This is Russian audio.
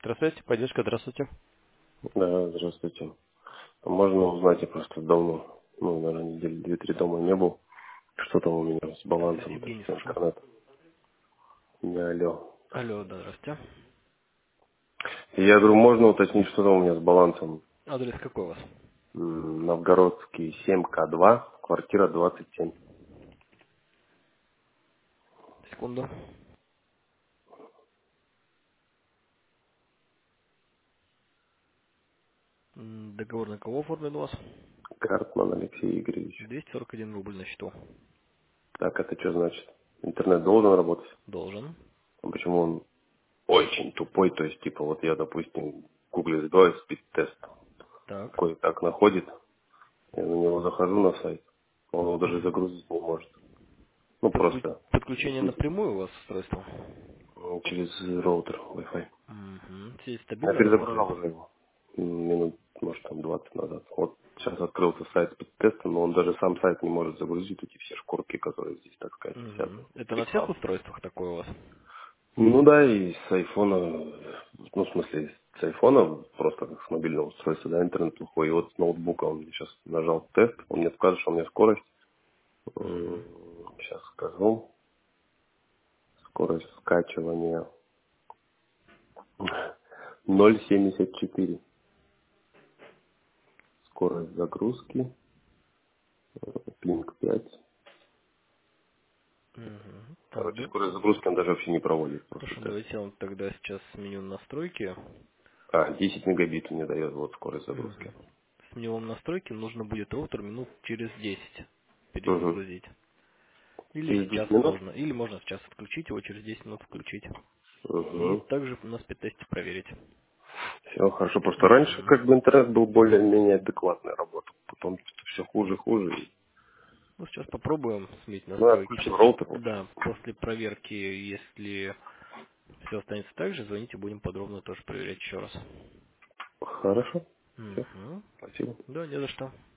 Здравствуйте, поддержка, здравствуйте. Да, здравствуйте. Можно узнать, я просто давно, наверное, недели две-три дома не был. Что там у меня с балансом, то есть Евгений, слушаю. интернет. Не алло. Алло, да, здравствуйте. И я говорю, можно уточнить, что там у меня с балансом? Адрес какой у вас? Новгородский 7К2, квартира 27. Секунду. Договор на кого оформлен у вас? Картман Алексей Игоревич. 241 рубль на счету. Так, это что значит? Интернет должен работать? Должен. А почему он очень тупой? То есть, типа, вот я, допустим, гуглю сбиваю спид-тест. Так. Кое-как находит. Я на него захожу на сайт. Он его даже загрузить не может. Ну, просто Подключение напрямую у вас устройство? через роутер Wi-Fi. Угу. Все Я стабильно работает? перезагружал уже его. Минут, может, там 20 назад. Вот сейчас открылся сайт с тестом, но он даже сам сайт не может загрузить эти все шкурки, которые здесь, так сказать, висят. Угу. Это на всех Реклама. устройствах такое у вас? Ну да, и с айфона, ну, в смысле, с айфона, просто как с мобильного устройства, да, интернет плохой. И вот с ноутбука он сейчас нажал тест, он мне скажет, что у меня скорость. Угу. Сейчас скажу. Скорость скачивания 0,74. Скорость загрузки пинг 5. Угу. Так, Короче, да. скорость загрузки он даже вообще не проводит, просто Хорошо, тест. давайте я вам тогда сейчас сменю настройки. 10 мегабит мне дает вот скорость Угу. загрузки. Сменю вам настройки, нужно будет роутер минут через 10 Угу. перезагрузить. Или Через сейчас 10 минут? можно. Или можно сейчас отключить его, через 10 минут включить. И Угу. также на спидтесте проверить. Все хорошо, просто раньше Мгм. как бы интернет был более-менее адекватной работал. Потом все хуже, хуже. Ну, сейчас попробуем сменить Ну, я настройки. отключил роутер. Вот. Да, после проверки, если все останется так же, звоните, будем подробно тоже проверять еще раз. Хорошо. Все. Угу. Спасибо. Да, не за что.